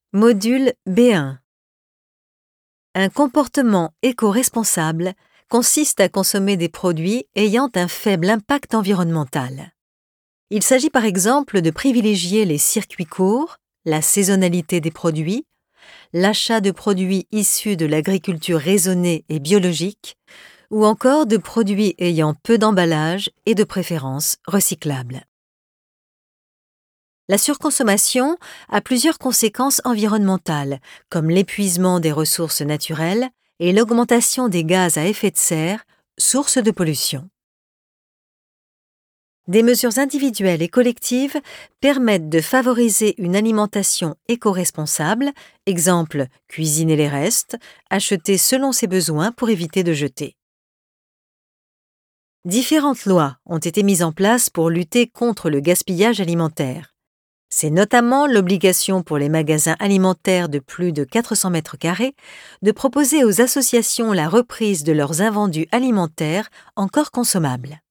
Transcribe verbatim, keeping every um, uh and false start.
Module B un. Un comportement éco-responsable consiste à consommer des produits ayant un faible impact environnemental. Il s'agit par exemple de privilégier les circuits courts, la saisonnalité des produits, l'achat de produits issus de l'agriculture raisonnée et biologique, ou encore de produits ayant peu d'emballage et de préférence recyclables. La surconsommation a plusieurs conséquences environnementales, comme l'épuisement des ressources naturelles et l'augmentation des gaz à effet de serre, source de pollution. Des mesures individuelles et collectives permettent de favoriser une alimentation éco-responsable, exemple cuisiner les restes, acheter selon ses besoins pour éviter de jeter. Différentes lois ont été mises en place pour lutter contre le gaspillage alimentaire. C'est notamment l'obligation pour les magasins alimentaires de plus de quatre cents mètres carrés de proposer aux associations la reprise de leurs invendus alimentaires encore consommables.